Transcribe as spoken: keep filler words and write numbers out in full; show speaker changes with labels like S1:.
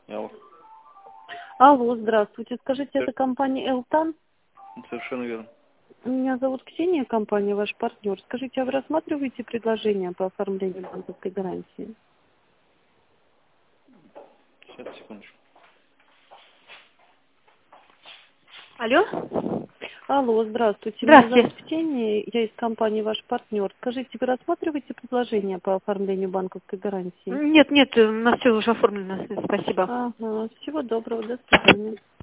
S1: Алло.
S2: Алло, здравствуйте. Скажите,
S1: Да.
S2: это компания «Элтан»?
S1: Совершенно верно.
S2: Меня зовут Ксения, компания «Ваш партнер». Скажите, а вы рассматриваете предложение по оформлению банковской гарантии?
S1: Сейчас, секундочку.
S3: Алло?
S2: Алло, здравствуйте. Меня
S3: Здравствуйте.
S2: зовут Ксения, я из компании «Ваш партнер». Скажите, вы рассматриваете предложение по оформлению банковской гарантии?
S3: Нет, нет, у нас все уже оформлено, спасибо.
S2: Ага, всего доброго, до свидания.